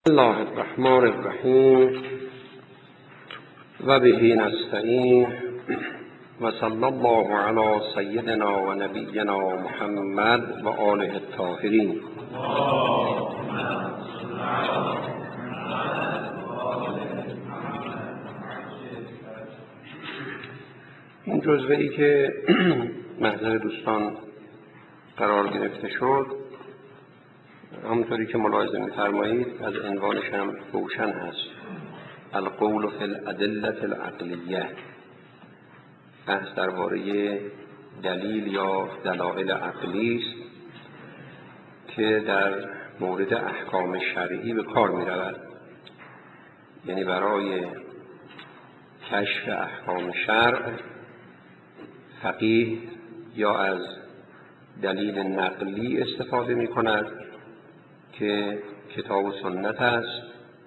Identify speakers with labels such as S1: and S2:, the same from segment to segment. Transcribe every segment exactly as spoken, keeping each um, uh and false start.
S1: بسم الله الرحمن الرحیم و به نستعین و صلی الله علی سیدنا و نبینا محمد و آله الطاهرین. این جزوه ای که محضر دوستان قرار گرفته شد، همونطوری که ملاحظه می‌فرمایید از عنوانش هم روشن هست: القول فی الادله العقلیه، بحث درباره دلیل یا دلایل عقلی است که در مورد احکام شرعی به کار می‌رود. یعنی برای کشف احکام شرع فقیه یا از دلیل نقلی استفاده می‌کند که کتاب و سنت است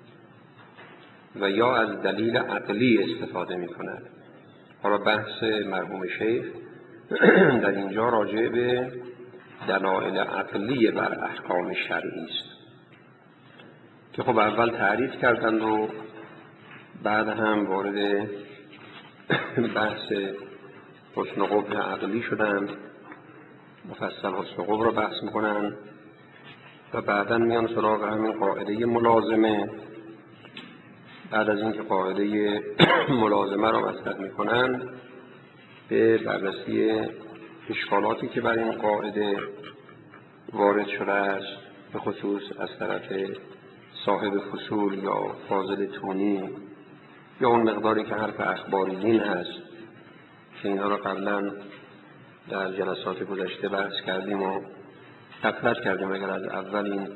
S1: و یا از دلیل عقلی استفاده می کند. حالا بحث مرحوم شیخ در اینجا راجع به دلایل عقلی بر احکام شرعی است که خب اول تعریف کردند و بعد هم وارد بحث حسن و قبح عقلی شدند. مفصل حسن و قبح را بحث می کنند و بعدا میان سراغ همین قاعده ملازمه. بعد از اینکه قاعده ملازمه را مطرح میکنند به بررسی اشکالاتی که بر این قاعده وارد شده است، به خصوص از طرف صاحب فصول یا فاضل تونی یا اون مقداری که حرف اخباریین هست که اینا را قبلا در جلسات گذشته بحث کردیم و غفلت کردیم. اگر از اول این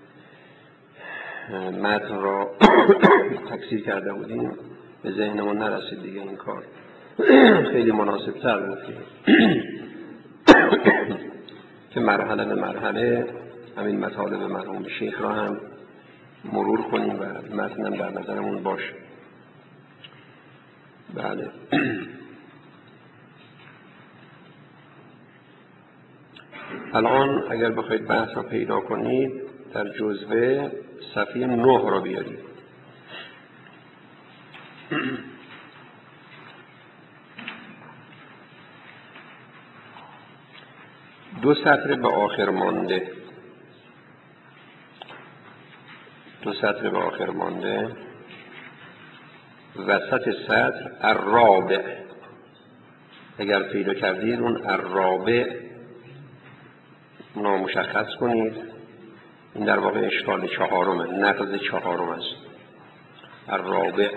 S1: متن را تکثیر کرده بودیم به ذهنمون نرسید دیگه این کار خیلی مناسب تر بود که مرحله به مرحله همین مطالب مرحوم شیخ را هم مرور کنیم و متن هم در نظرمون باشه. بله الان اگر بخواید بحث را پیدا کنید در جزوه صفحه نه را بیارید. دو سطر به آخر مانده دو سطر به آخر مانده وسط سطر الرابع، اگر پیدا کردید اون الرابع نامشخص کنید. این در واقع اشکال چهارمه، نقض چهارم است. الرابع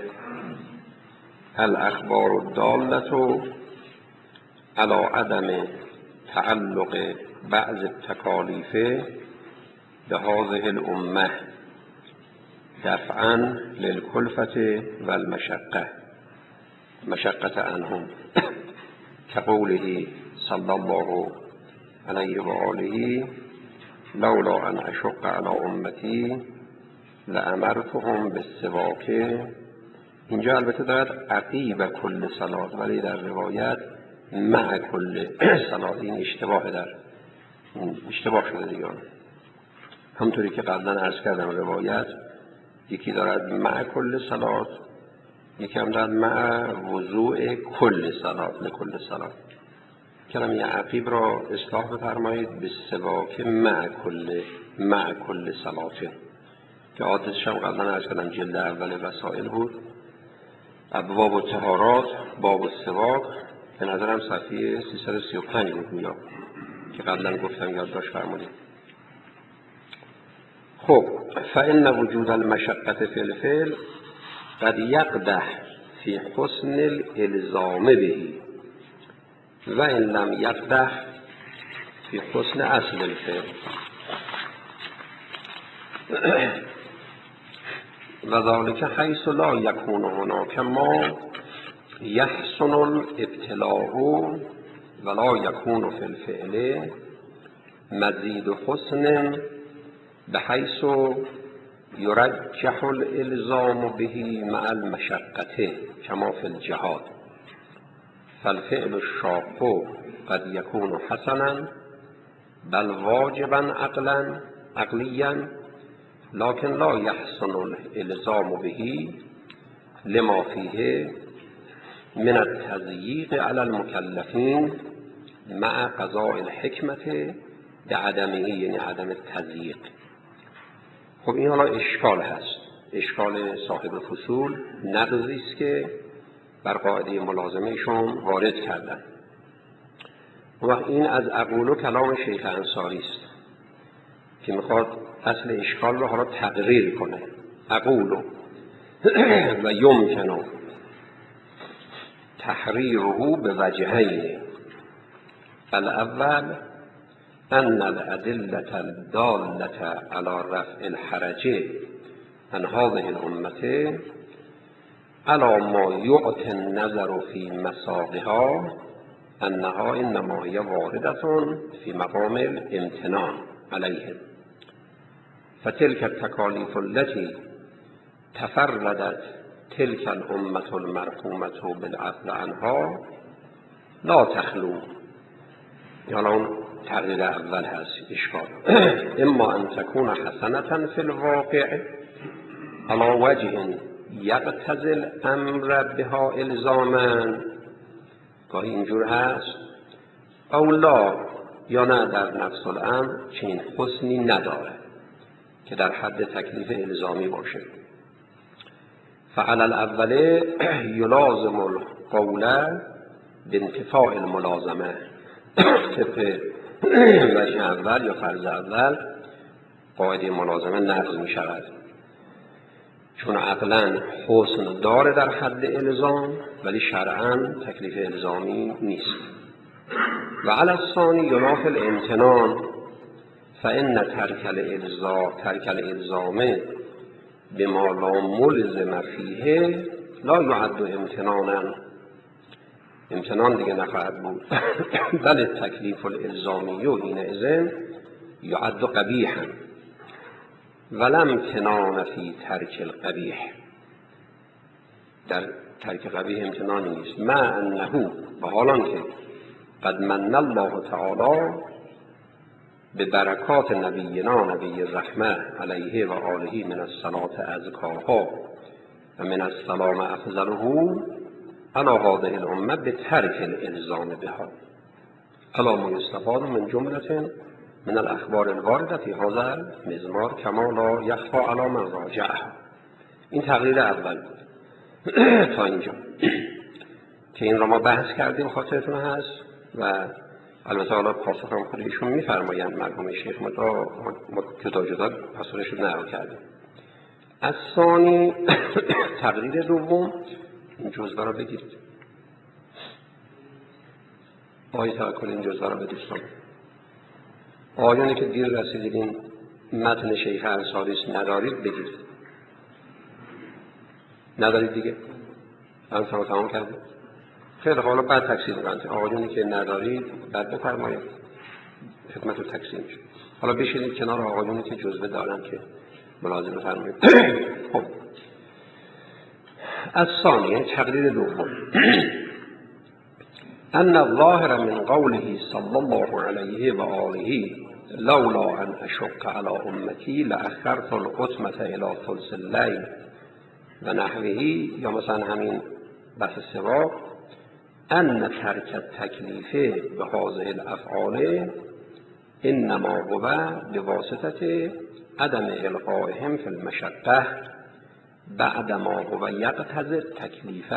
S1: الاخبار الدالة علی عدم تعلق بعض التکالیف بهذه الامه دفعا للکلفة والمشقة مشقة عنهم كقوله صلی الله علیه و آله لولا ان اشق علی امتی لامرتهم بالسواک. اینجا البته دارد عقیب کل صلات، ولی در روایت مع کل صلات. این اشتباه در اشتباه شده دیگه. همطوری که قبلا عرض کردم روایت یکی دارد مع کل صلات، یکی هم دارد مع وضوع کل صلات لکل صلات. کلمه عقیب را اصلاح بفرمایید به سواک مع کل مع کل صلات، که عادتش هم قبلا عرض کردم جلد اول وسائل بود، ابواب و طهارات باب و سواک، به نظرم صفحه سیصد و سی و پنج بود میاد که قبلا گفتم یادداشت فرمودید. خب فإن وجود المشقة فی الفعل قد یقدح فی حسن الالزام به و ان لم یقدح فی حسن اصل الفعل و ذلك حیث لا یکون هناک ما یحسن الابتلاء ولا یکون فی الفعل مزید حسن بحیث یرجح الالزام به مع المشقة کما فی الجهاد. فالفعل الشاق قد يكون حسنا بل واجبا عقلا عقليا لكن لا يحسن الالزام به لما فيه من التضییق علی المکلفین مع قضاء الحکمت بعدمه، یعنی عدم تضییق. خب این حالا اشکال هست، اشکال صاحب فصول نقضی است که بر قاعده ملازمه ایشون وارد کردن و این از اقول و کلام شیخ انصاری است که میخواد اصل اشکال رو حالا تقریر کنه. اقول و یمکن تحریره به وجهین. الاول ان الادله الداله على رفع الحرج عن هذه الامه على ما يعطي النظر في مساقها انها انما هي وارده في مقام الامتنان عليهم، فتلك التكاليف التي تفردت تلك الامه المرحومه بالعفو عنها لا تخلو. یعنی اون تقریر اول هست اشکال. اما ان تكون حسنه في الواقع على وجه یقتضی الامر بها الزاما، گاهی اینجور هست، او لا، یا نه در نفس الامر چنین حسنی نداره که در حد تکلیف الزامی باشه. فعلى الاول یلازم القول بانتفاع الملازمه. طبق وجه اول یا فرض اول قاعده ملازمه نقض می شود چون عقلا حسن داره در حد الزام ولی شرعا تکلیف الزامی نیست. و علی الثانی ینافی الامتنان فان ترک الالزام ترک الالزام بما لا ملزم فیه لا یعد امتنانا. امتنان دیگه نخواهد بود. بل تکلیف الالزامی و حینئذ یعد قبیحا ولا امتنان فی ترک القبیح. در ترک قبیح امتنانی نیست. مع انه، و حالان که قد من الله تعالی به برکات نبینا نبی الرحمه علیه و آله من الصلاة ازکاها و من السلام افضله علی هذه الامه به ترک الالزام بها علی ما یستفاد من جملة من الاخبار الوارده فی هذا المزمار کما لا یخفی علی من راجعها. این تقریر اول بود تا اینجا که این را ما بحث کردیم، خاطرتون هست و البته حالا پاسخ هم خود ایشون میفرمایند مرحوم شیخ، ما جدا جدا پاسخش رو نقل کردیم. از ثانی تقریر دوم این جزوه را بگیرید. آقای توکلی این جزوه را به دوستان. آقایانی که دیر رسیدید این متن شیخ انصاری ندارید بگیرید. ندارید دیگه؟ الان شما تمام کردید؟ خیلی حالا بعد تکثیر کنید. آقایانی که ندارید بعد بفرمایید خدمت رو تکثیر میشه. حالا بشینید کنار آقایانی که جزوه دارن که ملاحظه بفرمایید. خب از ثانیه تقریر دوم ان الظاهر من قوله صلی الله علیه و آله لولا ان اشق علی امتی لاخرت العتمة الی ثلث اللیل و نحوهی، یا مثلا همین بحث سواق ان ترک التکلیف به هذه الافعال انما هو بواسطه عدم القائهم فی المشقه بعد ما هو یقتضی التکلیف.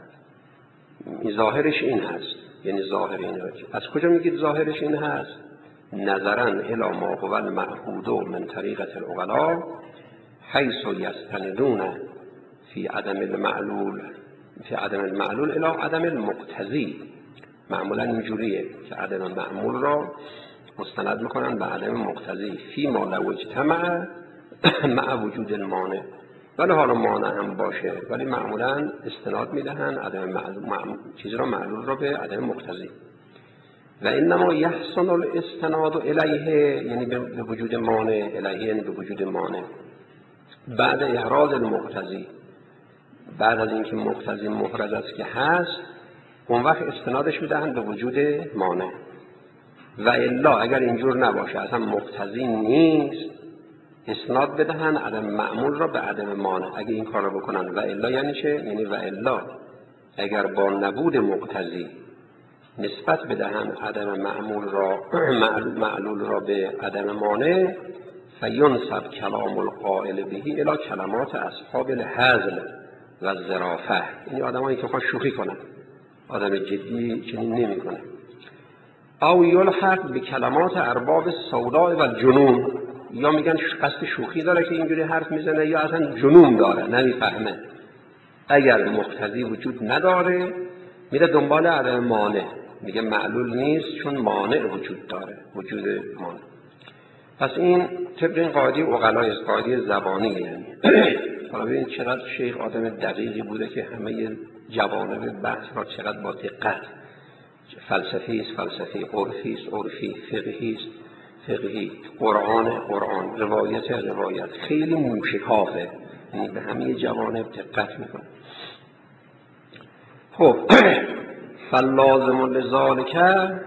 S1: ظاهرش این هست، یعنی ظاهر این هست. از کجا میگید ظاهرش این هست؟ نظرا الی ما هو المعهود من طریقة العقلاء حیث یستندون فی عدم المعلول فی عدم المعلول الی عدم المقتضی. معمولا اینجوریه که عدم معمول را مستند میکنن به عدم مقتضی فی ما لو اجتمع مع وجود المانع. ولی حالا مانع هم باشه ولی معمولا استناد میدهن عدم معلول چیزی را معلول را به عدم مقتضی. و انما یحسن الاستناد الیه، یعنی به وجود مانع، الیه یعنی به وجود مانع بعد احراز المقتضی، بعد از اینکه مقتضی محرز است که هست اون وقت استنادش میدهن به وجود مانع. و الا اگر اینجور نباشه اصلا مقتضی نیست، اسناد بدهن عدم معمول را به عدم مانع. اگه این کار رو بکنن و الا یعنی چه؟ یعنی و الا اگر با نبود مقتضی نسبت بدهن عدم معمول را معلول را به عدم مانع، فینسب کلام القائل بهی الی کلمات اصحاب الهزل و ظرافه. یعنی آدمایی که خواهد شوخی کنن، آدم جدی چنین نمی کنه. او یلحق به کلمات ارباب سوداء و الجنون، یا میگن قصد شوخی داره که اینجوری حرف میزنه، یا اصلا جنون داره نمیفهمه. اگر مقتضی وجود نداره میره دنبال عدم مانع، میگه معلول نیست چون مانع وجود داره، وجود مانع. پس این طبق این قاعده عقلای است، قاعده زبانی. یعنی حالا ببین چقدر شیخ آدم دقیقی بوده که همه جوانب بحث را چقدر با دقت، فلسفی است فلسفی، عرفی است عرفی، فقهی است فقهی، قرآن قرآن، روایت روایت، خیلی موشکافه، یعنی به همه جوانب دقت میکنه. خب فلازم لذالک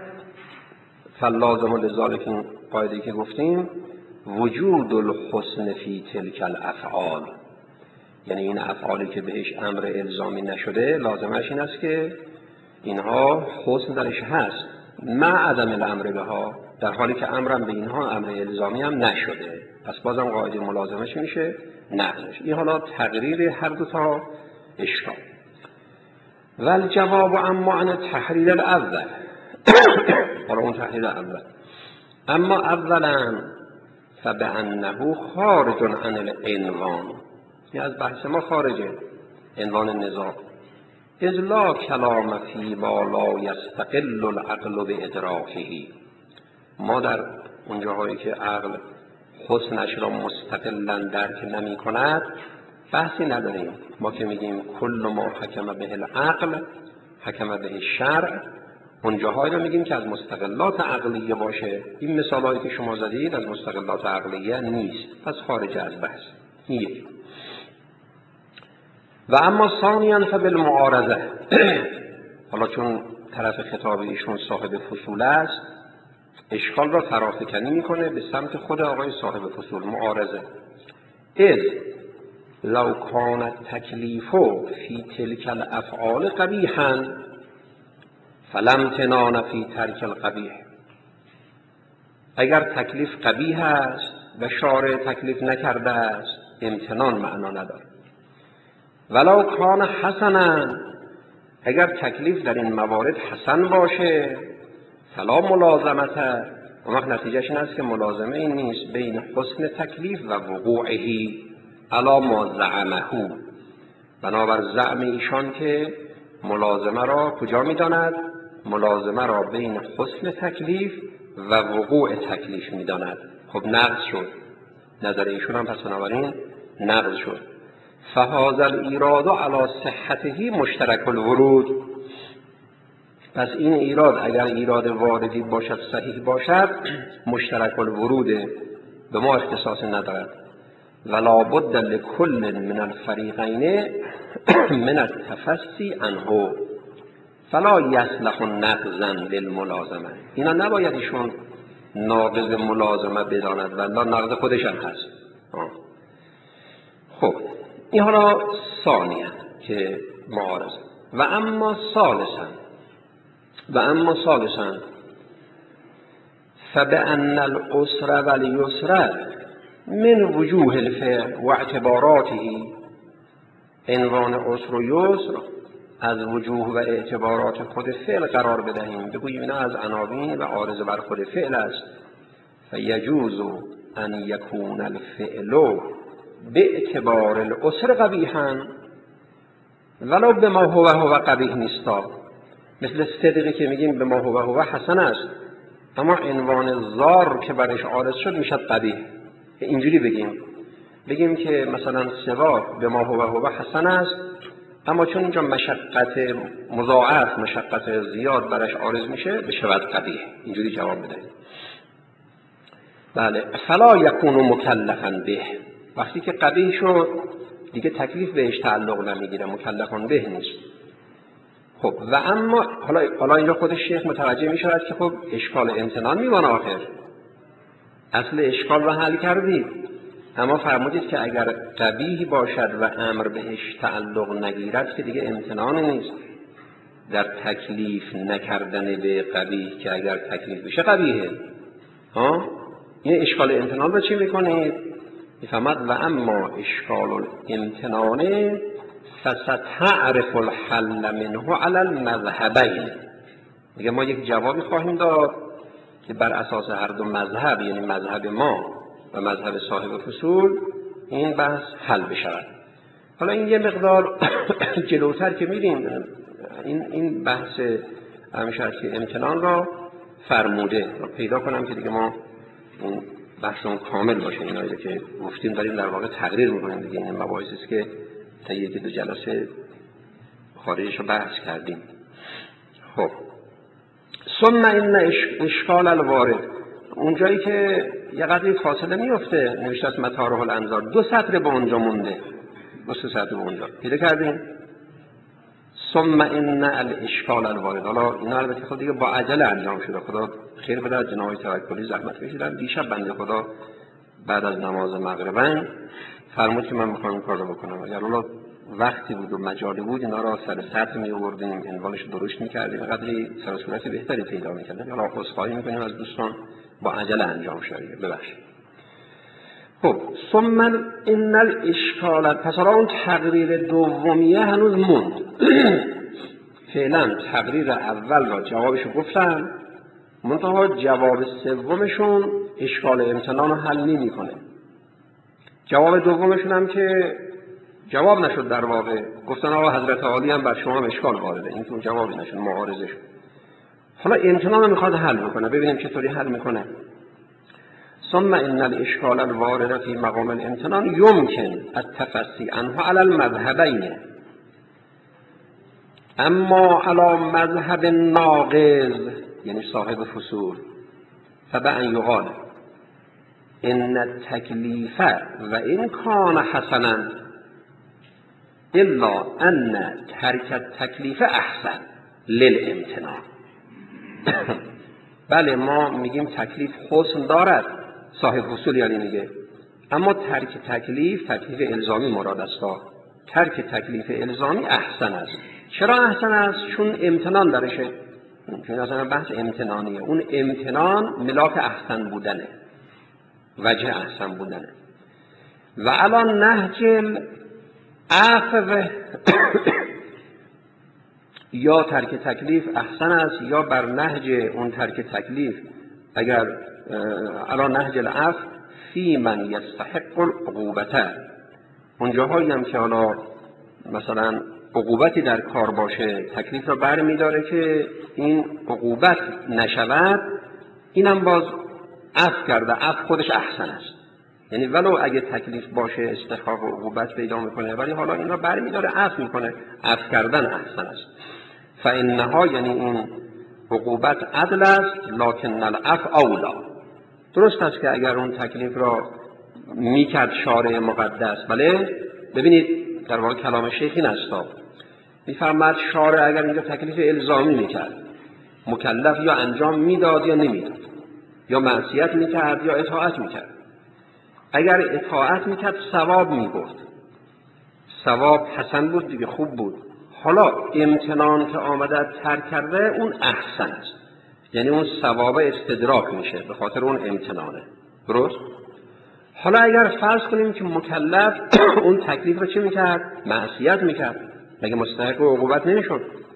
S1: فلازم لذالک این قاعده که گفتیم وجود الحسن فی تلک الافعال، یعنی این افعالی که بهش امر الزامی نشده لازمش این است که اینها حسن درش هست، مع عدم الامر بها، در حالی که امرم به اینها امر الزامی هم نشده، پس بازم قاعده ملازمش میشه نقلش. این حالا تقریر هر دو تا اشکال. والجواب اما عن تحلیل الاول حالا اون تحلیل اول، اما اولا فبانه خارج عن العنوان، یعنی از بحث ما خارجه، عنوان نزاع. اذ لا کلام فی ما لا یستقل العقل بادراکه، ما در اون جاهایی که عقل حسنش را مستقلا درک نمی کند بحثی نداریم. ما که میگیم کل ما حکم به العقل حکم به شرع، اون جاهایی رو میگیم که از مستقلات عقلیه باشه. این مثالایی که شما زدید از مستقلات عقلیه نیست، پس خارج از بحث. یک. و اما ثانیاً فبالمعارضه حالا چون طرف خطاب ایشون صاحب فصول است، اشکال را فرافکنی میکنه به سمت خود آقای صاحب فصول. معارضه اذ لو کان التکلیف فی تلک الافعال قبیحا فلا امتنان فی ترک القبیح، اگر تکلیف قبیح است و شارع تکلیف نکرده است امتنان معنا نداره. ولو کان حسنا، اگر تکلیف در این موارد حسن باشه فلا ملازمت، اون وقت نتیجهش این است که ملازمه این نیست بین حسن تکلیف و وقوعهی علا ما زعمه، بنابر زعم ایشان که ملازمه را کجا می‌داند؟ ملازمه را بین حسن تکلیف و وقوع تکلیف می‌داند. خب نقض شد، نظر ایشون هم پس بنابراین نقض شد. فهذا الایراد علی صحته مشترک الورود، پس این ایراد اگر ایراد واردی باشد صحیح باشد مشترک الوروده، به ما اختصاص ندارد. ولا بد لكل من الفریقین من التفصی عنه فلا یصلح نقضا للملازمه، اینا نباید ایشون ناقض ملازمه بداند والله نقض خودش هم هست. آه. خب این حالا ثانیه که معارضه. و اما ثالثا و اما ثالثا فبأن العسر والیسر من وجوه الفعل و اعتباراته، عنوان عسر و یسر از وجوه و اعتبارات خود فعل قرار بدهیم، بگوییم اینا از عناوین و عارض بر خود فعل است. فیجوز ان یکون الفعل به اعتبار العسر قبیحا ولو به ما هو هو قبیح نیستا، مثل صدقی که میگیم به ما هو هو حسن است اما عنوان زار که برش عارض شد میشد قبیح. اینجوری بگیم بگیم که مثلا سواک به ما هو هو حسن است اما چون اینجا مشقت مضاعف مشقت زیاد برش عارض میشه بشود قبیح. اینجوری جواب بدهیم. بله. فلا یکون مکلفا به، وقتی که قبیح شد دیگه تکلیف بهش تعلق نمیگیره، مکلفان به نیست. خب و اما حالا حالا اینجا خود شیخ متوجه میشود که خب اشکال امتنان میمونه، آخر اصل اشکال رو حل کردید. اما فرمودید که اگر قبیح باشد و امر بهش تعلق نگیرد که دیگه امتنان نیست. در تکلیف نکردن به قبیح که اگر تکلیف بشه قبیحه. ها این اشکال امتنان رو چی میکنید؟ میفهمد و اما اشکال الامتنان فستعرف الحل منه علی المذهبین. میگه ما یک جوابی خواهیم داد که بر اساس هر دو مذهب، یعنی مذهب ما و مذهب صاحب فصول، این بحث حل بشود. حالا این یه مقدار جلوتر که میریم این این بحث همیشه که امتنان را فرموده را پیدا کنم که دیگه ما این بحثمون کامل باشه. اینایی که گفتیم داریم در واقع تقریر میکنیم دیگه. این مباحثی است که تا یکی دو جلسه خارجش رو بحث کردیم. خب ثم این اشکال الوارد، اونجایی که یه قدری فاصله میفته نوشته است مطارح الانظار، دو سطر به اونجا مونده، دو سه سطر به اونجا پیدا کردیم. ثم ان الاشکال الوارد، حالا اینا البته خود دیگه با عجله انجام شده، خدا خیر بده از جناب توکلی زحمت کشیدن. دیشب بنده خدا بعد از نماز مغربین فرمود که من میخوام این کار رو بکنم. اگر حالا وقتی بود و مجالی بود اینا را سر سطر می آوردیم، عنوانش رو درست می‌کردیم، قدری سر صورت بهتری پیدا می‌کردیم. حالا عذرخواهی می‌کنیم از دوستان، با عجله انجام شده، ببخشید. خب ثم ان الاشکال، پس حالا اون تقریر دومیه هنوز موند. فعلا تقریر اول را جوابشو گفتم، منتها جواب سومشون اشکال امتنان رو حل نمی‌کنه. جواب دومشون هم که جواب نشد، در واقع گفتن آقا حضرت عالی هم بر شما هم اشکال وارده، این که جوابی نشد، معارضه شد. حالا امتنان رو میخواد حل بکنه، ببینیم چطوری حل میکنه. ثم ان الاشکال الوارد فی مقام الامتنان یمکن التفصی عنه علی المذهبین، اما علی مذهب ناقض یعنی صاحب فصول فبأن یقال ان التکلیف و این کان حسنا الا ان ترک التکلیف احسن للامتنان. بله ما میگیم تکلیف حسن دارد، صاحب فصول یعنی میگه، اما ترک تکلیف تکلیف الزامی مراد است. ترک تکلیف الزامی احسن است. چرا احسن است؟ چون امتنان درشه، چون اصلا بحث امتنانیه. اون امتنان ملاک احسن بودنه، وجه احسن بودنه. و علی نهج عفو یا ترک تکلیف احسن است، یا بر نهج اون ترک تکلیف، اگر علی نهج العفو فی من یستحق العقوبة، اونجاهایی هم که حالا مثلا عقوبتی در کار باشه تکلیف را بر میداره که این عقوبت نشود، اینم باز عفو کرده، عفو خودش احسن است. یعنی ولو اگه تکلیف باشه استحقاق عقوبت پیدا میکنه، ولی حالا این را بر میداره عفو میکنه، عفو کردن احسن است. فانها یعنی این عقوبت عدل است، لکن العفو اولا. درست است که اگر اون تکلیف را میکرد شارع مقدس، بله ببینید در واقع کلام شیخ این است، میفرماد شارع اگر اینجا تکلیف الزامی میکرد، مکلف یا انجام میداد یا نمیداد، یا معصیت میکرد یا اطاعت میکرد. اگر اطاعت میکرد ثواب میبرد، ثواب حسن بود دیگه، خوب بود. حالا امتنان که آمده ترک کرده اون احسن است، یعنی اون ثواب استدراک میشه به خاطر اون امتنانه. درست؟ حالا اگر فرض کنیم که مکلف اون تکلیف رو چه میکرد؟ معصیت میکرد، مگه مستحق و عقوبت نمیشد؟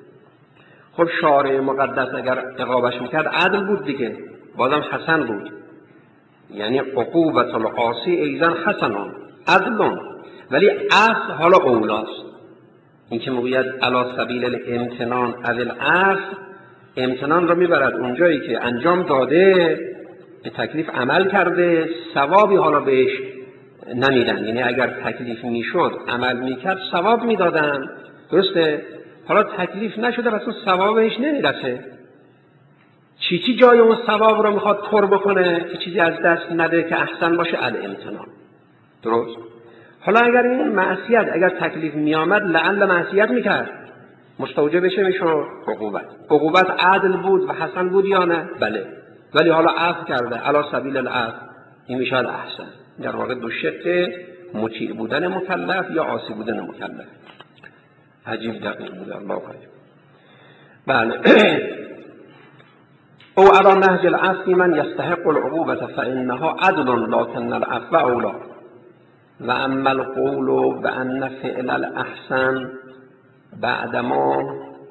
S1: خب شارع مقدس اگر عقابش میکرد عدل بود دیگه، بازم حسن بود. یعنی عقوبت القاسی ایضا حسنون عدلون، ولی اصل حالا اولاست. این که میگوید علی سبیل الامتنان از الاصل، امتنان رو میبرد اونجایی که انجام داده، به تکلیف عمل کرده، ثوابی حالا بهش نمیدن. یعنی اگر تکلیف میشد عمل میکرد ثواب میدادن، درسته؟ حالا تکلیف نشده پس اون ثواب بهش نمیرسه. چی چی جای اون ثواب رو میخواد پر بکنه که چیزی از دست نده که احسن باشه؟ الامتنان. درست؟ حالا اگر این معصیت اگر تکلیف میامد لعل معصیت میکرد، مستوجبش میشد عقوبت. عقوبت عدل بود و حسن بود یا نه؟ بله. ولی حالا عفو کرده علی سبیل العفو، این میشه احسن. در واقع دو شق مطیع بودن مکلف یا عاصی بودن مکلف. عجیب دقیق بوده. الله عجیب. بله. او علی نهج العفو من یستحق العقوبة فانها عدل لكن العفو اولی و اما القول بان فعل الاحسن بعدما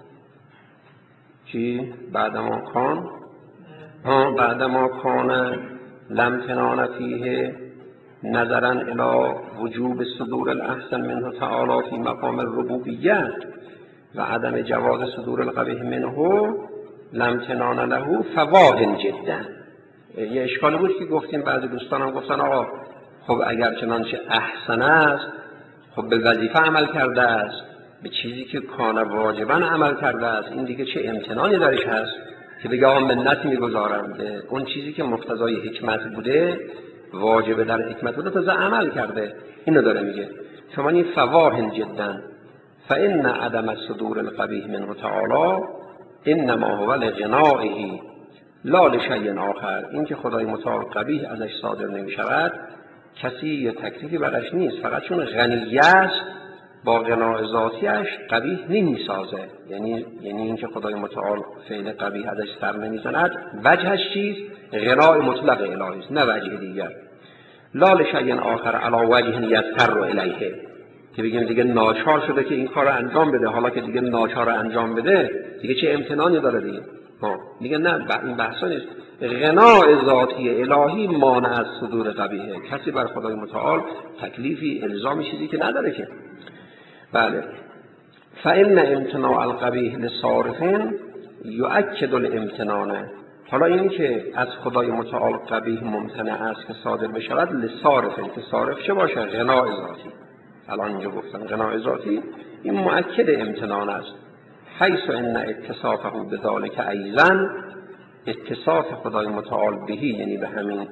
S1: چی؟ بعدما کان ها بعدما کان لم تنان فیه نظرا الى وجوب صدور الاحسن منه تعالی فی مقام الربوبیه و عدم جواز صدور القبیح منه لم تنان له فواهن جدا. یه اشکالی بود که گفتیم بعضی دوستان هم گفتن آقا خب اگر چنانچه احسن است خب به وظیفه عمل کرده است، به چیزی که کان واجبا عمل کرده است، این دیگه چه امتنانی درش هست که بگه آقا منت میگذارم به اون چیزی که مقتضای حکمت بوده، واجب در حکمت بوده، تازه عمل کرده. اینو داره میگه شما این فواهن جدا فان عدم صدور القبیح منه تعالی انما هو لغنائه لا لشیء آخر. این که خدای متعال قبیح ازش صادر نمیشود کسی یا تکلیفی برش نیست، فقط چون غنی است با غناء ذاتیش قبیح نمیسازه. یعنی یعنی اینکه خدای متعال فعل قبیح ازش سر نمیزند وجهش چیست؟ غناء مطلق الهی است، نه وجه دیگر. لا لشیء آخر علی وجه یضطر الیه، که بگیم دیگه ناچار شده که این کار رو انجام بده. حالا که دیگه ناچار انجام بده دیگه چه امتنانی داره دیگه؟ ها دیگه نه، این بحثا نیست. غناء ذاتی الهی مانع از صدور قبیحه. کسی بر خدای متعال تکلیفی الزامی چیزی که نداره که. بله. فإن امتناع القبیح لصارف یؤکد الامتنان. حالا این که از خدای متعال قبیح ممتنع است که صادر بشود لصارف، که صارف چه باشه؟ غناء ذاتی. الان اینجا گفتن غناء ذاتی این مؤکد امتنان است. حیث ان اتصافه بذلک ایضا، اتصاف خدای متعال بهی یعنی به همین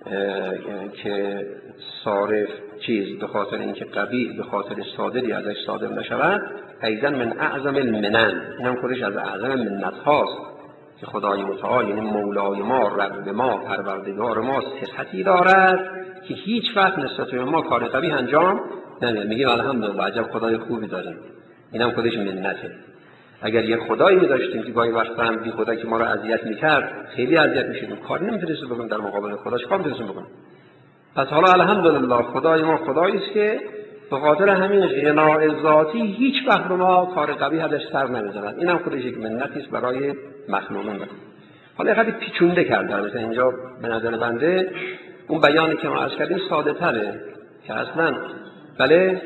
S1: که صارف چیز به خاطر اینکه قبیح به خاطر صادری ازش صادر نشود، ایضا من اعظم المنن، این هم خودش از اعظم منت هاست که خدای متعال یعنی مولای ما، رب ما، پروردگار ما صفتی دارد که هیچ وقت نسبت به ما کار قبیح انجام نمیده. میگیم الحمدلله عجب خدای خوبی داریم، اینم خودش منته. اگر یه خدایی می داشتیم که گاهی وقتا هم بی خدا که ما رو اذیت میکرد خیلی اذیت میشدیم، کاری نمیتونستیم بکنیم در مقابل خدا، چیکار میتونستیم بکنیم؟ پس حالا الحمدلله خدای ما خدایی است که به خاطر همین غناء ذاتی هیچ وقت به ما کار قبیح ازش سر نمیزند. اینم خودش یک منتی است برای مخلوقین. حالا خیلی پیچونده کرده مثلا اینجا به نظر بنده اون بیانی که ما عرض کردیم ساده تره که اصلا بله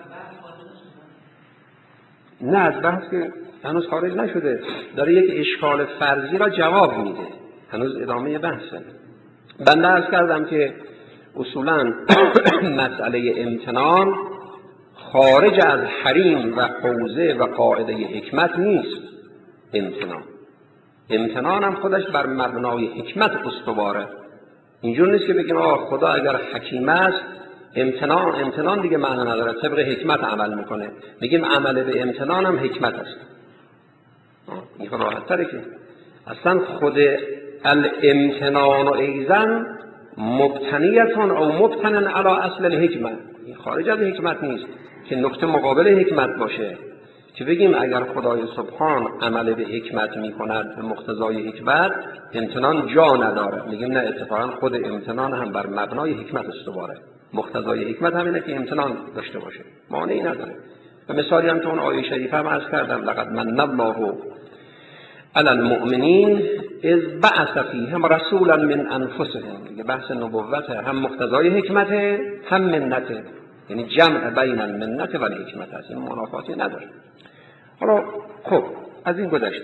S1: نه از بحث که هنوز خارج نشده، داره یک اشکال فرضی را جواب میده، هنوز ادامه بحثه. بنده عرض کردم که اصولا مسئله امتنان خارج از حریم و حوزه و قاعده حکمت نیست. امتنان امتنان هم خودش بر مبنای حکمت استواره. اینجور نیست که بگیم آه خدا اگر حکیم است امتنان امتنان دیگه معنی نداره، طبق حکمت عمل میکنه. میگیم عمل به امتنان هم حکمت است. این راحت تره که اصلا خود الامتنان و ایزن مبتنیتون او مبتنن علی اصل الحکمت، این خارج از حکمت نیست که نقطه مقابل حکمت باشه که بگیم اگر خدای سبحان عمل به حکمت میکند به مقتضای حکمت امتنان جا نداره. میگیم نه، اتفاقا خود امتنان هم بر مبنای حکمت استواره. مقتضای حکمت همینه که امتنان داشته باشه، مانعی نداره. و مثالی هم تو اون آیه شریفه هم عرض کردم لقد من الله علی المؤمنین اذ بعث فیهم رسولا من انفسهم. دیگه بحث نبوت هم مقتضای حکمته هم منته، یعنی جمع بین المنت و الحکمت است، این منافاتی نداره. حالا خب از این گذشت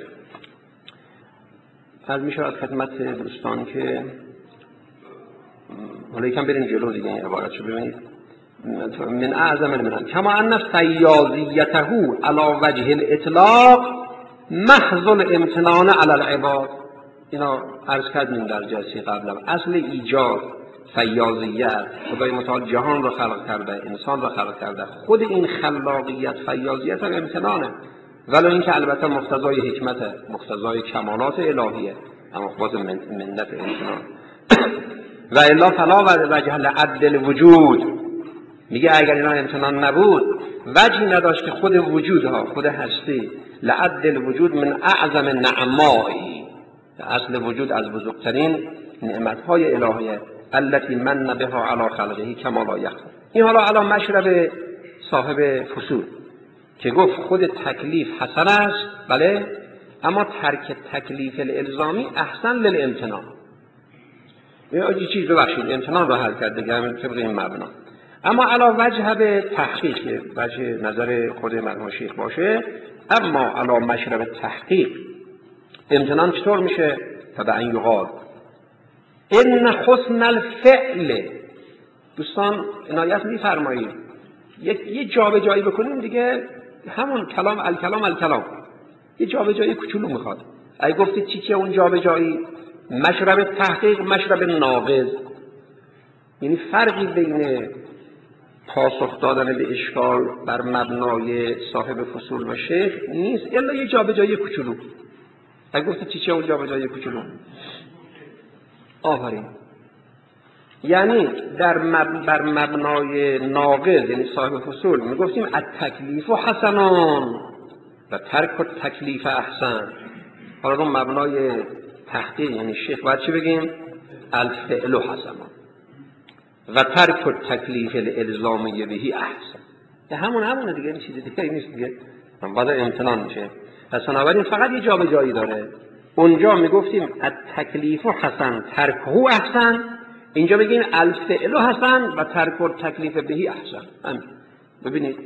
S1: از می شود خدمت دوستان که حالا یکم بریم جلو دیگه این عبارت شو ببینید. من اعظم المنن کما ان فیاضیته علی وجه الاطلاق محض الامتنان علی العباد. اینا عرض کردیم در جلسه قبلم. اصل ایجاد فیاضیت، خدای متعال جهان را خلق کرده، انسان را خلق کرده، خود این خلاقیت فیاضیت هم امتنانه، ولو اینکه البته مقتضای حکمته، مقتضای کمالات الهیه، اما خود منت امتنان. و الا فلا وجه لعدل وجود. میگه اگر اینا امتنان نبود وجهی نداشت که خود وجودها، خود هستی، لعدل وجود من اعظم نعمایی، اصل وجود از بزرگترین نعمتهای الهیه، التي من بها علی خلقه کما لا یخفی. این حالا علی مشرب صاحب فصول که گفت خود تکلیف حسن است، بله، اما ترک تکلیف الالزامی احسن للامتنان. یه چیز ببخشید امتنان را حل کرد دیگه، همین طبق این مبنا. اما علا وجه به تحقیق، وجه نظر خود مرحوم شیخ باشه، اما علا مشرب تحقیق امتنان چطور میشه؟ فبأن یقال ان حسن الفعل. دوستان عنایت میفرمایید یه جابجایی بکنیم دیگه، همون کلام الکلام الکلام یه جابجایی کوچولو میخواد. اگه گفتید چی که اون جابجایی مشرب تحقیق، مشرب ناقض، یعنی فرقی بین پاسخ دادن به اشکال بر مبنای صاحب فصول و شیخ نیست الا یه جابجایی کوچولو. اگه گفتید چی که اون جابجایی کوچولو، آفرین، یعنی در مب... بر مبنای ناقض یعنی صاحب فصول میگفتیم التکلیف حسنان و ترک التکلیف احسن. حالا اون مبنای تحقیق یعنی شیخ باید چی بگیم؟ الفعل حسنان و ترک التکلیف الالزامی بهی احسن. که همون همونه دیگه، این چیز دیگه نیست دیگه، بعد امتنان میشه. پس بنابراین فقط یه جابجایی داره. اونجا میگفتیم التکلیف حسن ترکه احسن، اینجا بگیم الفعل حسن و ترک التکلیف بهی احسن. همین ببینید.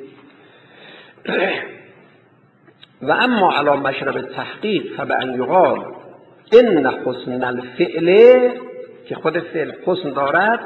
S1: و اما علی مشرب تحقیق فبأن یقال ان حسن الفعل، که خود فعل حسن دارد،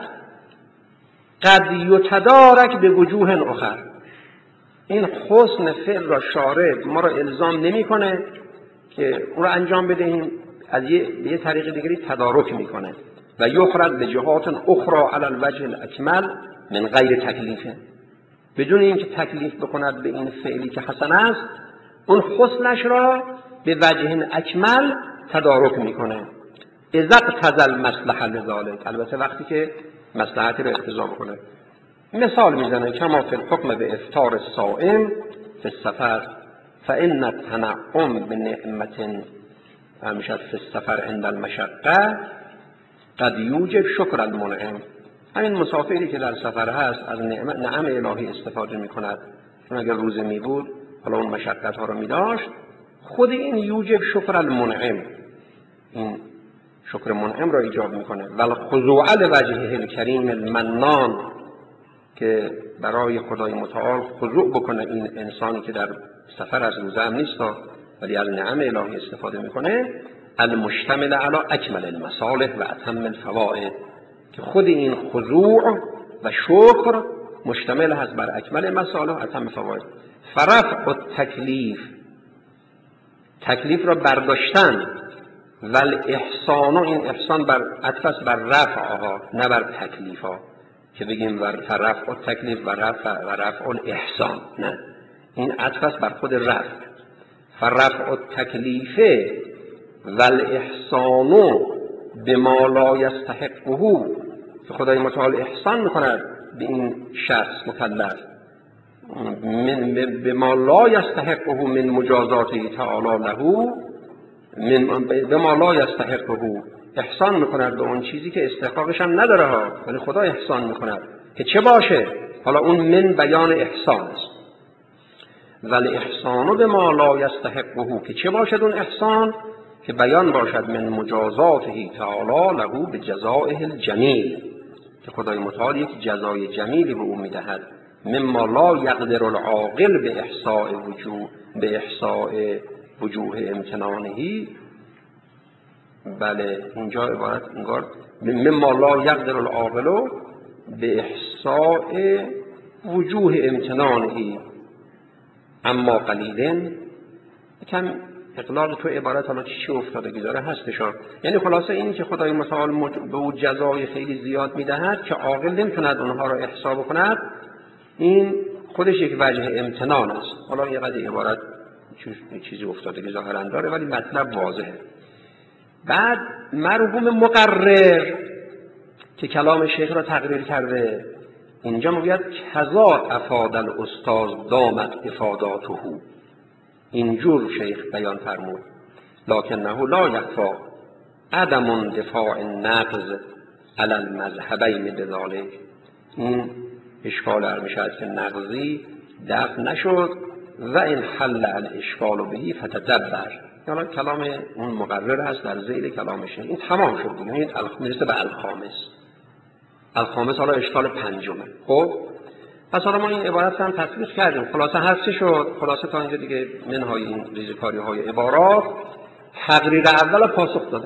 S1: قد یتدارک به وجوه اخر. این حسن فعل را شارع ما را الزام نمیکنه که اون را انجام بدهیم، از یه به یه طریق دیگری تدارک میکنه و یخرج به جهات اخرى علی الوجه الاکمل من غیر تکلیف، بدون اینکه تکلیف بکند به این فعلی که حسن است، اون حسنش را به وجه اکمل تدارک میکنه. اذا اقتضى المصلحه لذلك، البته وقتی که مصلحتی رو اقتضا بکنه. مثال میزنه کما فی الحکم به افطار الصائم فی السفر فان التنعم بنعمة همیشه فی السفر عند المشقه قد یوجب شکر المنعم. همین مسافری که در سفر هست از نعم, نعم الهی استفاده میکند، چون اگر روزه می بود حالا اون مشقت ها رو می داشت، خود این یوجب شکر المنعم، این شکر منعم را ایجاب میکنه. ول خضوع لوجهه الکریم المنان، که برای خدای متعال خضوع بکنه این انسانی که در سفر از روزه هم نیست ولی از نعم الهی استفاده میکنه، المشتمل علی اکمل المصالح و اتم الفوائد، که خود این خضوع و شکر مشتمل هست بر اکمل مصالح و اتم فواید. فرفع التکلیف، تکلیف را برداشتن، ول احسان، این احسان بر عطف بر رفعها نه بر تکلیفها، که بگیم فرفع التکلیف و رفع و رفع الاحسان، نه، این عطف بر خود رفع. فرفع التکلیف ول احسان بما لا یستحقه، که خدای متعال احسان میکند به این شخص مکلف من بما لا یستحقه من مجازاته تعالی له، من بما لا یستحقه، احسان میکند به اون چیزی که استحقاقش هم نداره ها، ولی خدا احسان میکند که چه باشه. حالا اون من بیان احسان است. ولی احسانو بما لا یستحقه، که چه باشد اون احسان؟ که بیان باشد من مجازاته تعالی له به جزائه الجمیل، که خدای متعال یک جزای جمیلی به او میدهد، مما لا یقدر العاقل به احصاء وجوه به احصاء وجوه امتنانهی. بله اینجا عبارت انگار مما لا یقدر العاقل به احصاء وجوه امتنانهی اما قلیلن. کم اقلاق تو عبارت حالا چی افتادگی داره هستش. یعنی خلاصه اینی که خدای متعال به او جزای خیلی زیاد میدهد که عاقل نمیتوند اونها را احصا بکند، این خودش یک وجه امتنان است. حالا یه قدر عبارت چیزی افتادگی ظاهرا داره ولی مطلب واضحه. بعد مرحوم مقرر که کلام شیخ را تقریر کرده، اینجا میگوید کذا افاد الاستاذ دامت افاداته، اینجور شیخ بیان فرمود لکنه لا یخفی عدم دفاع النقض علی المذهبین بذلک. این اشکال ارمیشه است که نقضی دفع نشد و این حل الاشکال بهی فتدبر. یعنی کلام اون مقرر است در ذیل کلام شیخ. این تمام شد دیگه. این میرسه به الخامس. الخامس حالا اشکال پنجمه. خب پس حالا ما این عبارت هم تصویب کردیم. خلاصه هر چی شد، خلاصه تا اینجا دیگه منهای این ریزکاری های عبارات تقریر اول پاسخ دادم.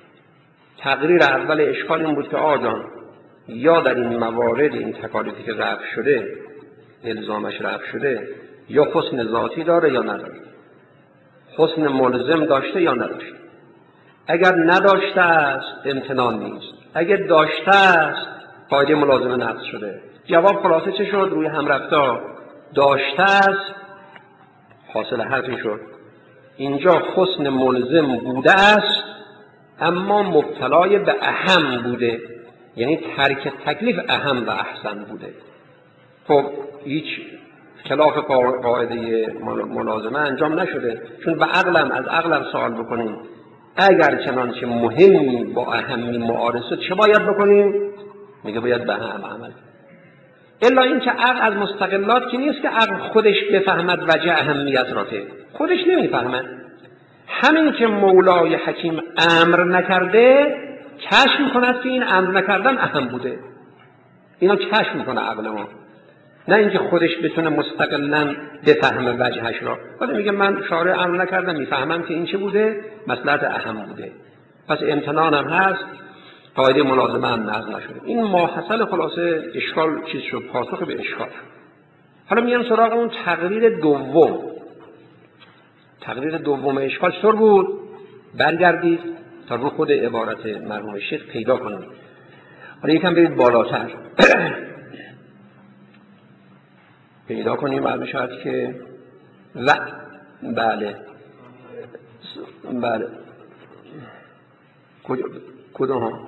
S1: تقریر اول اشکال این بود که آجان یا در این موارد این تکالیفی که رفع شده الزامش رفع شده یا حسن ذاتی داره یا نداره، حسن ملزم داشته یا نداشته. اگر نداشته است امتنان نیست، اگر داشته است قاعده ملازمه نقض شده. جواب خلاصه چه شد؟ روی هم رفتا داشته است، حاصل حرفی شد اینجا حسن ملزم بوده است اما مبتلای به اهم بوده، یعنی ترک تکلیف اهم و احسن بوده. خب هیچ خلاف قاعده ملازمه انجام نشده، چون به عقلم از عقلم سوال بکنیم اگر چنانچه مهمی با اهمی معارضه چه باید بکنیم؟ میگه باید به هم عمل. الا این که عقل از مستقلات که نیست که عقل خودش بفهمد وجه اهمیت را، که خودش نمیفهمد. همین که مولای حکیم امر نکرده کشف میکند که این امر نکردن اهم بوده. اینا کشف میکنه عقل ما، نه اینکه خودش بتونه مستقلاً بفهمه وجهش را. ولی میگه من شارع امر نکردم، میفهمم که این چه بوده، مصلحت اهم بوده، پس امتنانم هست، قاعده ملازمه هم نقض نشده. این ماحصل خلاصه اشکال چیز شد، پاسخ به اشکال. حالا میان سراغ اون تقریر دوم. تقریر دوم اشکال چطور بود؟ برگردید تا رو خود عبارت مرحوم شیخ پیدا کنید. حالا یکم برید بالاتر پیدا کنیم. معلوم شد که و بله بله کدوم ها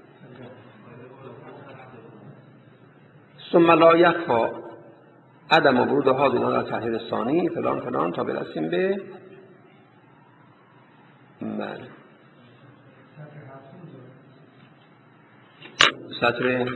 S1: ثم لا یخفی عدم ورود حاضرین در تحریر ثانی فلان فلان تا برسیم به بله سطر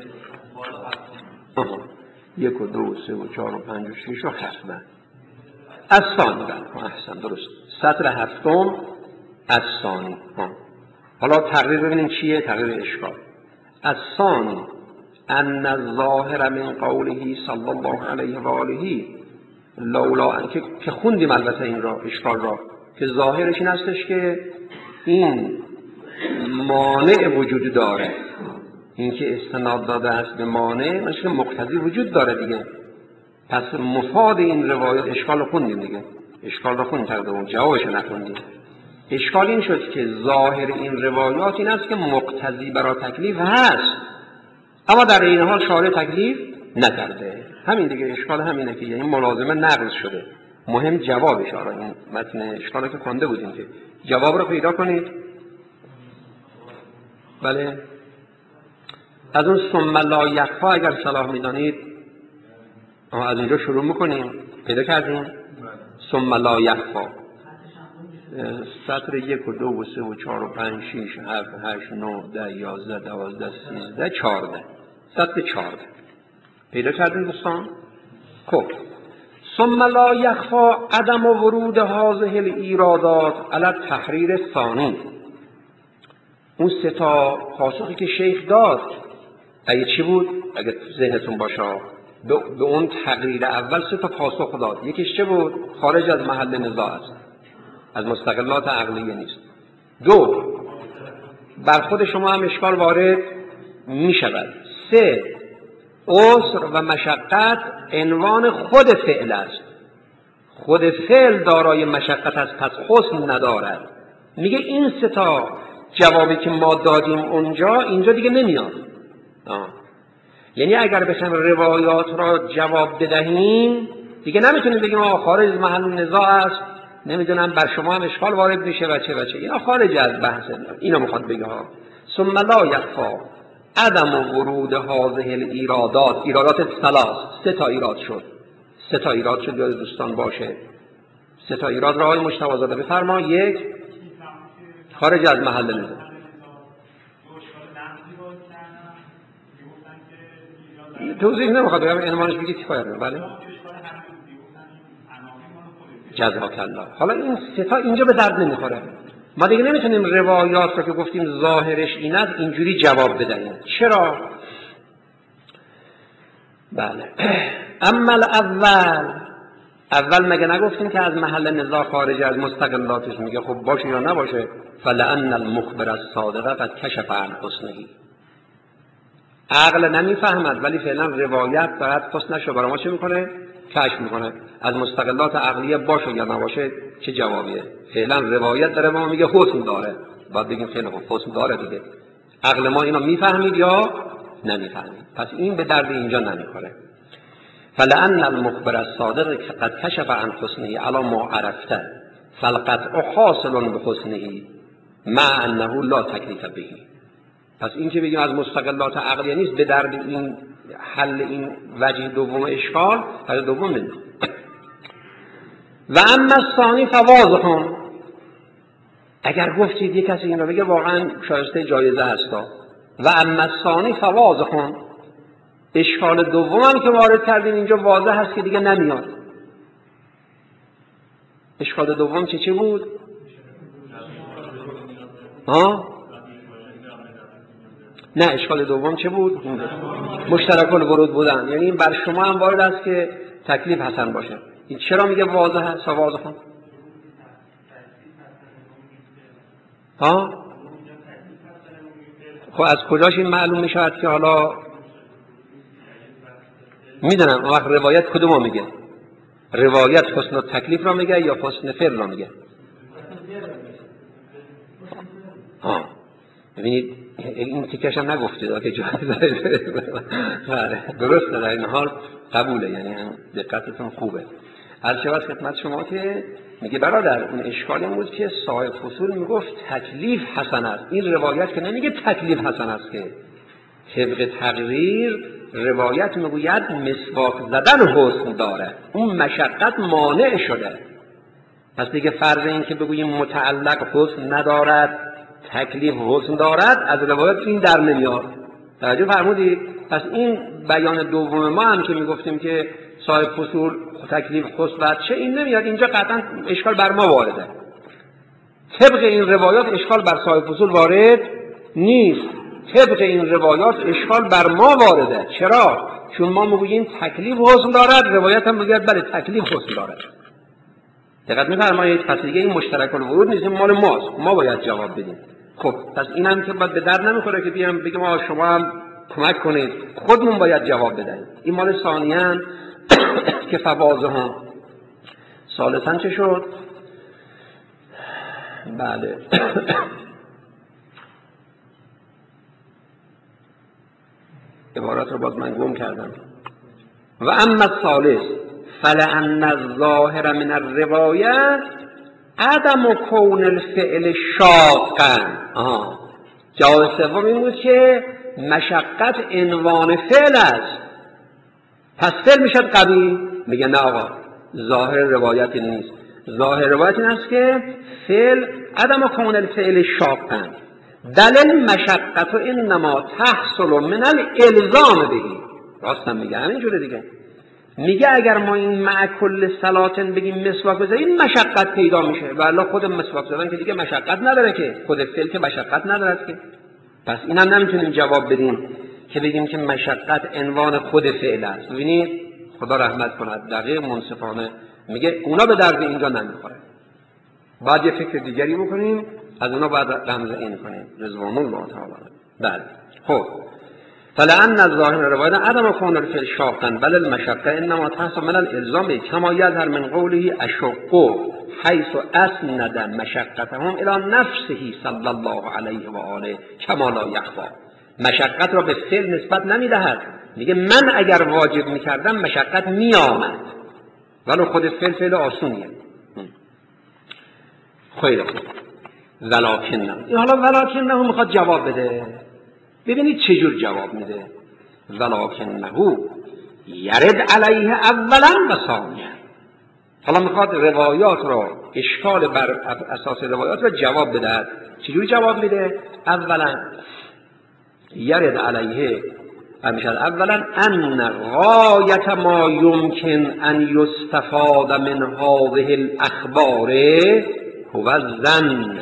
S1: یک و دو و سه و چهار و پنج و شیش و هفت. از ثانی بله احسن درست. سطر هفتم از ثانی. حالا تقریر ببینیم چیه تقریر اشکال. از ثانی ان الظاهر من قوله صلی الله علیه و آله لولا که که خوندیم البته این را اشکال را که ظاهرش این هستش که این مانع وجود داره، این که استناد داده است به مانع مثل مقتضی وجود داره دیگه. پس مفاد این روایت اشکال رو خوندیم دیگه، اشکال رو خوندیم تقدیم جوابش رو نخوندیم. اشکال این شد که ظاهر این روایات این است که مقتضی برای تکلیف هست اما در این حال شارع تکلیف نکرده. همین دیگه اشکال همینه که یعنی ملازمه نقض شده. مهم جوابش. آره این متن اشکالی که خونده بودیم که جواب رو پیدا کنید. بله از اون ثم لا یخفی اگر صلاح میدانید از اینجا شروع میکنیم. پیدا کردیم ثم لا یخفی سطر یک و دو و سه و چهار و پنج شیش هفت هشت نه ده یازده دوازده سیزده چهارده. سطر چهارده پیدا کردیم دوستان. خب ثم لا یخفی عدم ورود هذه الایرادات علی التحریر الثانی. اون سه تا پاسخی که شیخ داد اگه چی بود؟ اگه ذهنتون باشه به اون تقریر اول سه تا پاسخ داد. یکیش چه بود؟ خارج از محل نزاع است، از مستقلات عقلیه نیست. دو، بر خود شما هم اشکال وارد می شود. سه، عسر و مشقت عنوان خود فعل است، خود فعل دارای مشقت است پس حسن ندارد. میگه این سه تا جوابی که ما دادیم اونجا اینجا دیگه نمیاد. آه. یعنی اگر بخوایم روایات را جواب بدهیم دیگه نمیتونیم بگیم آقا خارج از محل نزاع است، نمیدونم بر شما هم اشکال وارد میشه و چه و چه. اینا خارج از بحث. اینا میخواد بگه ها ثم لا یخفی عدم ورود هذه الایرادات، ایرادات ثلاث، سه تا ایراد شد، سه تا ایراد شد یاد دوستان باشه. سه تا ایراد را آقای مجتبی زاده بفرما. یک، خارج از محل نزاع. توضیح نمیخواد بگم، عنوانش بگید کفایت نه. بله جزاک الله. حالا این سه تا اینجا به درد نمیخوره. ما دیگه نمیتونیم روایات رو که گفتیم ظاهرش این است اینجوری جواب بدهیم. چرا؟ بله اما الاول، اول مگه نگفتیم که از محل نزاع خارج از مستقلاتش؟ میگه خب باشه یا نباشه. فلان المخبر الصادق قد کشف عن حسنه. عقل نمیفهمد ولی فعلا روایت فقط حسنش رو برای ما چه میکنه؟ کشف میکنه. از مستقلات عقلیه باشه یا نباشه چه جوابیه؟ فعلا روایت داره ما میگه حسن داره، بعد بگیم خیلی خوب حسن داره دیگه. عقل ما اینو میفهمید یا نمیفهمید؟ پس این به درد اینجا نمیخوره. فلان المخبر الصادق قد کشف عن حسنه علی ما عرفته فالقطع حاصل بحسنه مع انه لا تکلیف به. پس این که بگیم از مستقلات عقلیه نیست به درد این حل این وجه دوم اشکال، وجه دوم نمیخوره. و اما الثانی فواضح. اگر گفتید یک کسی این رو بگه واقعا شایسته جایزه هستا. و اما الثانی فواضح، اشکال دوم هم که وارد کردیم اینجا واضح هست که دیگه نمیاد. اشکال دوم چه چه بود؟ ها؟ نه اشکال دوم چه بود؟ مشترک الورود بودن، یعنی این بر شما هم وارد است که تکلیف حسن باشه. این چرا میگه واضح هست؟ واضح هم ها؟ خب از کجاش این معلوم میشه که حالا میدونم وقت روایت کدوم میگه؟ روایت حسن تکلیف را میگه یا حسن فعل را میگه؟ ها ببینید این تیکش هم نگفتید که جایی داره. درسته در این حال قبوله، یعنی هم دقتتون خوبه. از شبت خدمت شما که میگه برادر اون اشکال این بود که صاحب فصول میگفت تکلیف حسن است. این روایت که نمیگه تکلیف حسن است، که طبق تقریر روایت میگوید مسواک زدن حسن داره، اون مشقت مانع شده. پس دیگه فرض این که بگوییم متعلق حسن ندارد تکلیف حسن دارد از روایت این در نمیاد. توجه فرمودید؟ پس این بیان دوم ما هم که میگفتیم که صاحب فصول تکلیف حسن چه این نمیاد اینجا، قطعا اشکال بر ما وارده. طبق این روایات اشکال بر صاحب فصول وارد نیست، طبق این روایات اشکال بر ما وارده. چرا؟ چون ما میگوییم تکلیف حسن دارد، روایت هم میگه بله تکلیف حسن دارد. دقت می‌فرمایید؟ پس دیگه این مشترک الورود نیست، مال ماست، ما باید جواب بدیم. خب پس این هم که باید به درد نمیخوره که بیام بگم آ شما هم کمک کنید، خودمون باید جواب بدهیم. این مال ثانیاً که فواضح. ثالثاً چه شد؟ بله عبارت رو باز من گم کردم. و اما الثالث فلأن الظاهر من الروایت عدم کون الفعل شاقا. آه جواب سوم این بود که مشقت عنوان فعل است، پس فعل میشد قوی. میگه نه آقا، ظاهر روایت نیست. ظاهر روایت این است که فعل عدم کون الفعل شاقا دلیل مشقت و انما تحصل من الالزام بهی. راستم میگه همین جوره دیگه. میگه اگر ما این مع کل صلاتن بگیم مسواک بزنیم مشقت پیدا میشه، والله خود مسواک زدن که دیگه مشقت نداره، که خود فعل که مشقت نداره که. پس اینم نمیتونیم جواب بدیم که بگیم که مشقت عنوان خود فعل است. ببینید خدا رحمت کند دقیق منصفانه میگه اونا به درد اینجا نمیخوره. بعد یه فکر دیگری بکنیم، از اونا بعد رمز این کنیم. رضوان الله تعالی. بله خب فلأن الظاهر روایت عدم کون الفعل شاقا بل المشقه انما تحصل من الالزام به کما یظهر من قوله اشق حيث اسند مشقتهم الى نفسه صلی الله علیه و آله کما لا یخفی. مشقت را به فعل نسبت نمیدهد، میگه من اگر واجب میکردم مشقت میآمد، ولی خود فعل فعل آسونیه. خیلی خوب. ولکن نه، حالا ولکن نه میخواد جواب بده.
S2: ببینید چجور جواب میده. ولکنه یرد علیه اولا و ثانیا. حالا میخواد روایات را، اشکال بر اساس روایات را جواب بدهد. چجوری جواب میده؟ اولا یرد علیه همیشه اولا ان غایت ما یمکن ان یستفاد من هذه الاخبار هو الظن.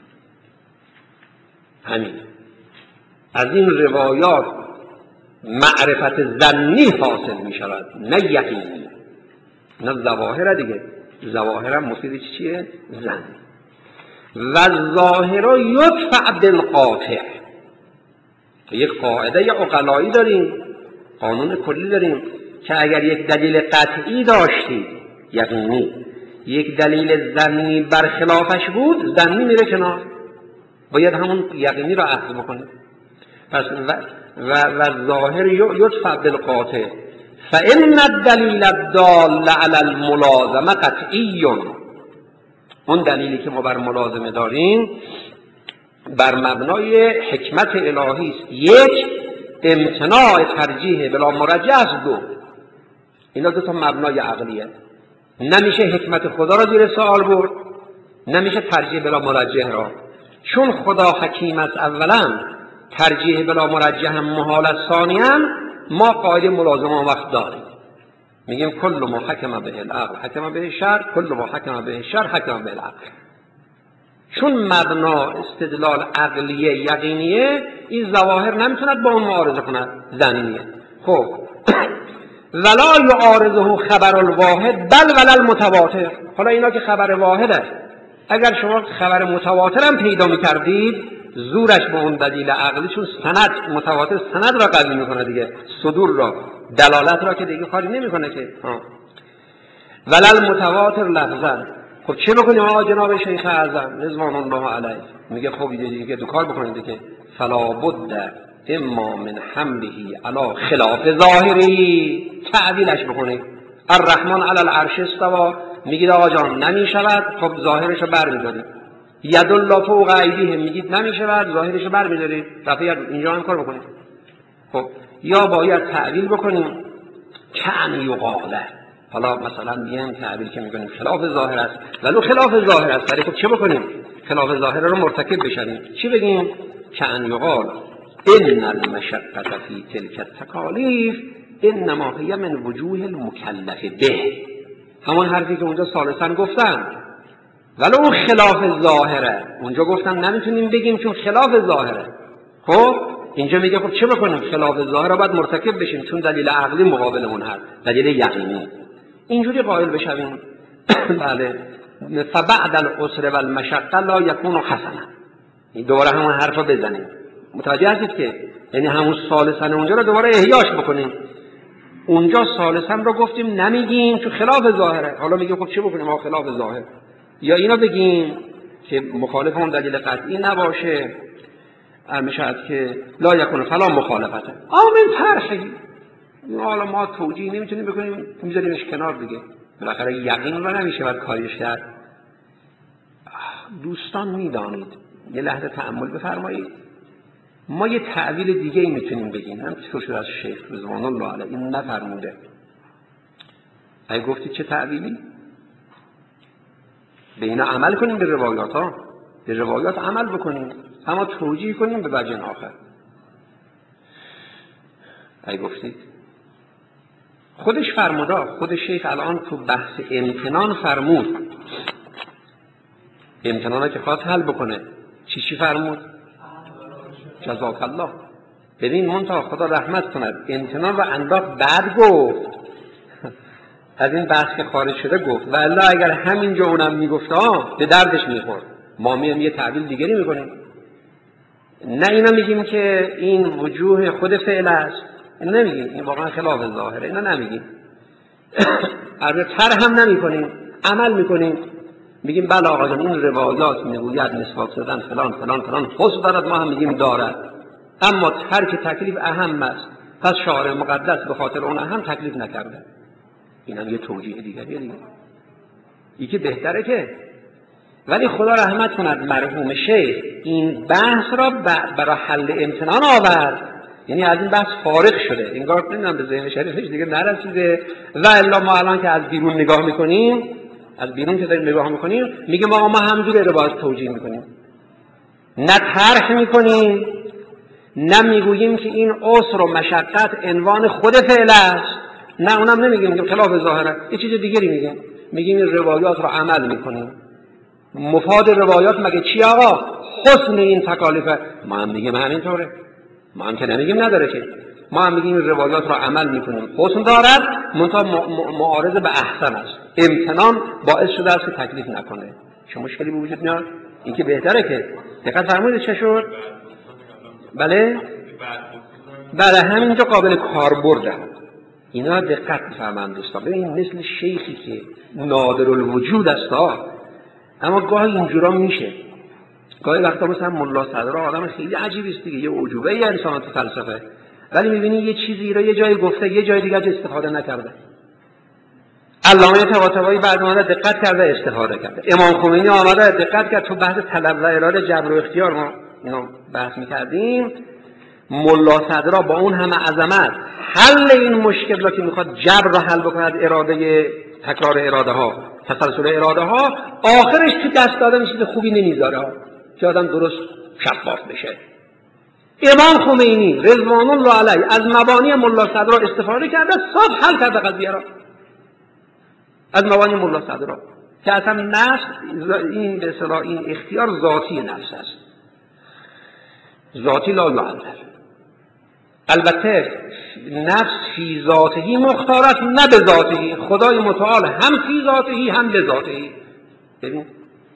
S2: همین از این روایات معرفت ظنی حاصل می شود، نه یقینی، نه ظواهر دیگه. ظواهر هم مفید چیه؟ ظن. و ظاهر یدفع بالقاطع. یک قاعده عقلایی داریم، قانون کلی داریم که اگر یک دلیل قطعی داشتید یقینی، یک دلیل ظنی برخلافش بود، ظنی میره کنار، باید همون یقینی را اخذ بکنید. پس و و, و ظاهر یدفع بالقاطع فان الدلیل الدال علی الملازمه قطعی. اون دلیلی که ما بر ملازمه داریم بر مبنای حکمت الهی است. یک، امتناع ترجیح بلا مرجح است. دو، اینا دو تا مبنای عقلیه. نمیشه حکمت خدا را زیر سوال برد، نمیشه ترجیح بلا مرجح را. چون خدا حکیم است اولا، ترجیح بلا مرجح هم محال است ثانیاً، ما قاعده ملازمه وقت داریم، میگیم کل ما حکم به العقل حکم به شرع، کل ما حکم به شرع حکم به العقل. چون مبنا استدلال عقلیه یقینیه، این ظواهر نمیتوند با اون معارضه کند، ظنیه. خب ولا یعارضه خبر الواحد بل ولا المتواتر. حالا اینا که خبر واحده، اگر شما خبر متواتر هم پیدا میکردید، زورش به اون دلیل عقلی، چون سند متواتر سند را قوی میکنه دیگه، صدور را، دلالت را که دیگه کاری نمیکنه که. ها ولا المتواتر لفظا. خب چه بکنیم آقا جناب شیخ اعظم رضوان الله علیه؟ میگه خب دیگه دو کار بکنید که فلا بد اما من حمله علی خلاف ظاهری، تعویلش بکنید. الرحمن علی العرش استوا، میگید آقا جان نمیشود، خب ظاهرشو برمی‌دارید. ید الله فوق ایدیهم، میگید نمیشود، ظاهرشو برمی‌دارید. رفیق اینجا هم کار بکنید. خب یا باید تعویل بکنیم کأن یقاله. حالا مثلا میگیم تعبیر که میکنیم خلاف ظاهر است، ولو خلاف ظاهر است، ولی خب چه بکنیم؟ خلاف ظاهر رو مرتکب بشیم. چی بگیم؟ کأن یقال ان المشقة فی تلک التکالیف انما هی من وجوه المکلف به. همون حرفی که اونجا ثالثا گفتم، ولو خلاف ظاهره، اونجا گفتم نمیتونیم بگیم چون خلاف ظاهره. خب اینجا میگه خب چه بکنیم؟ خلاف ظاهر رو باید مرتکب بشیم، چون دلیل عقلی مقابلمون هست، دلیل یقینی. اینجوری قائل بشویم بله فبعد العسر والمشقه لا یکون حسنا. این دوباره همون حرفا بزنیم. متوجه هستید که یعنی همون ثالثن اونجا رو دوباره احیاش بکنیم. اونجا ثالثن رو گفتیم نمیگیم چون خلاف ظاهره، حالا میگیم خب چه بکنیم؟ ما خلاف ظاهر، یا اینا بگیم که مخالف اون دلیل قطعی نباشه، میشد که لا یکون فلا مخالفته. آمین طرحی. حالا ما توجیه نمیتونیم بکنیم، میذاریمش کنار دیگه، بالاخره یقین رو نمیشه باید کاریش کرد. دوستان میدانید، یه لحظه تأمل بفرمایید، ما یه تعویل دیگه ای میتونیم بگیم، هم چطور شده از شیخ رضوان الله علیه این نفرموده. اگه گفتید چه تعویلی؟ به اینا عمل کنیم، به روایات ها، به روایات عمل بکنیم، اما توجیه کنیم به وجه آخر. اگه گفتید خودش فرموده، خود شیخ الان تو بحث امتنان فرمود، امتنانه که خواست حل بکنه، چی چی فرمود؟ جزاک الله. ببین منتها خدا رحمت کند، امتنان رو انداخت بعد گفت، از این بحث که خارج شده گفت، و الا اگر همینجا اونم میگفت ها به دردش میخورد. ما میام یه تعبیل دیگری میکنیم، نه اینا میگیم که این وجوه خود فعل است، این نمیگیم، این واقعا خلاف ظاهره، اینا نمیگیم. البته تر هم نمیکنیم، عمل میکنیم، میگیم بله آقا جان این روایات میگوید مسواک زدن فلان فلان فلان حسن دارد، ما هم میگیم دارد، اما ترک تکلیف اهم است، پس شارع مقدس به خاطر اون اهم تکلیف نکرده. این هم یه توجیه دیگریه دیگه. این که بهتره که ولی خدا رحمت کند مرحوم شیخ این بحث را برای حل امتنان آورد، یعنی از این بحث فارغ شده، انگار نمیدونم به ذهن شریفش دیگه نرسیده. و الا ما الان که از بیرون نگاه میکنیم، از بیرون که داریم نگاه میکنیم، میگه ما ما همینجوری روایت توجیه میکنیم، نه طرح میکنیم، نه میگوییم که این عسر و مشقت عنوان خود فعل است، نه اونم نمیگیم که خلاف ظاهره، یه چیز دیگری میگیم، میگیم این روایات رو عمل میکنیم. مفاد روایات مگه چی آقا؟ حسن این تکالیفه. ما هم میگیم همینطوره، ما هم که نمیگیم نداره که، ما هم میگیم روایات رو عمل میکنیم، حسن دارد، منتها معارض به احسن است، امتنان باعث شده است که تکلیف نکنه. چه مشکلی به وجود میاد؟ این که بهتره که دقت فرمودید چه شد؟ بله بله همینجا قابل کاربرد است. اینا دقت بفرمایید دوستان. ببین مثل شیخی که نادر الوجود است ها، اما گاهی اینجورا میشه، گاهی وقتا مثلا ملا صدرا آدم خیلی عجیبی است دیگه، یه عجوبه ای انسان تو فلسفه، ولی میبینی یه چیزی رو یه جای گفته یه جای دیگه استفاده نکرده. علامه طباطبایی بعد اومده دقت کرده استفاده کرده. امام خمینی آمده دقت کرد. تو بحث طلب و اراده جبر و اختیار ما اینو بحث میکردیم، ملا صدرا با اون همه عظمت حل این مشکل را که میخواد جبر را حل بکند، اراده تکرار اراده ها، تسلسل اراده ها، آخرش تو دست دادن چیز خوبی نمیذاره ها که آدم درست شفاف بشه. امام خمینی رضوان الله علیه از مبانی ملا صدرا استفاده کرده، صاف حل کرده قضیه را از مبانی ملا صدرا، که اصلا نفس این به اصطلاح این اختیار ذاتی نفس است، ذاتی لا یعلل. البته نفس فی ذاتهی مختارت، نه به ذاتهی. خدای متعال هم فی ذاتهی هم به ذاتهی. ببین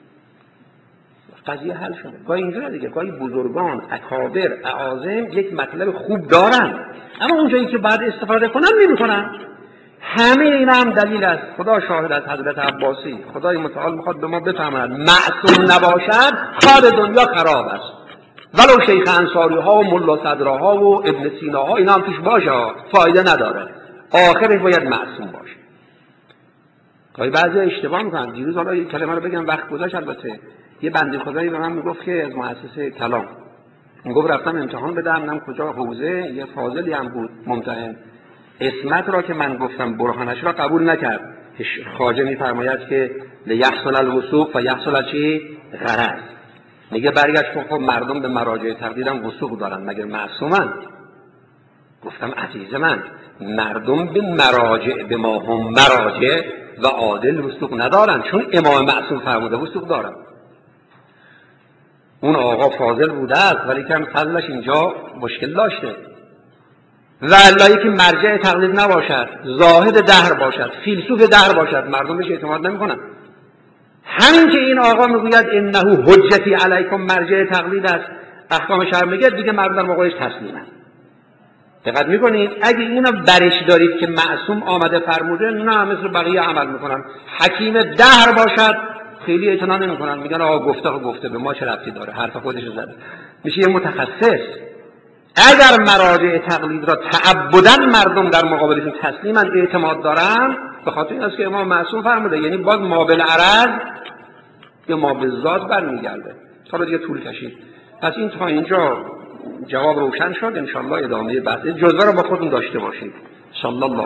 S2: قضیه حل شده. گاهی اینجوره دیگه، گاهی بزرگان اکابر اعاظم یک مطلب خوب دارن، اما اونجایی که بعد استفاده کنن نمی‌کنن. همه اینا هم دلیل است. خدا شاهد از حضرت عباسی، خدای متعال میخواد به ما بفهماند معصوم نباشد کار دنیا خراب است. ولو شیخ انصاری ها و ملا صدراها و ابن سینا ها اینا هم توش باشه، فایده نداره، آخرش باید معصوم باشه. گاهی بعضی اشتباه میکنن. دیروز حالا یک کلمه رو بگم، وقت گذاشت البته، یه بنده خدایی به من میگفت که از مؤسسه کلام، میگفت رفتم امتحان بدم، نم کجا حوزه، یه فاضلی هم بود ممتحن، اسمت را که من گفتم برهانش را قبول نکرد. خواجه میفرماید که لیحصل الوثوق و یحصل چی؟ غرض. میگه برگشت خب مردم به مراجع تقلیدم وثوق دارن، مگر معصومن؟ گفتم عزیز من، مردم به مراجع به ما هم مراجع و عادل وثوق ندارن، چون امام معصوم فرموده وثوق دارن. اون آقا فاضل بوده است ولی که فضلش اینجا مشکل داشته. و اللهی که مرجع تقلید نباشد، زاهد دهر باشد، فیلسوف دهر باشد، مردم بهش اعتماد نمیکنن. همین که این آقا میگوید انه حجتی علیکم مرجع تقلید است، احکام شرع میگه، دیگه مردم در موقعش تسلیمن. دقت میکنید؟ اگه اینو برش دارید که معصوم آمده فرموده، نه مثل بقیه عمل میکنن. حکیم دهر باشد خیلی اعتنا نمیکنن، میگن آقا گفته گفته به ما چه ربطی داره، حرف خودش زده. میشه یه متخصص. اگر مراجع تقلید را تعبداً مردم در مقابلشون تسلیماً اعتماد دارن، به خاطر این است که امام معصوم فرموده، یعنی باز ما بالعرض یا ما بالذات برمیگرده. حالا دیگه طول کشید. پس این تا اینجا جواب روشن شد. ان شاء الله ادامه بعد جزوه را با خودتون داشته باشید. صلی الله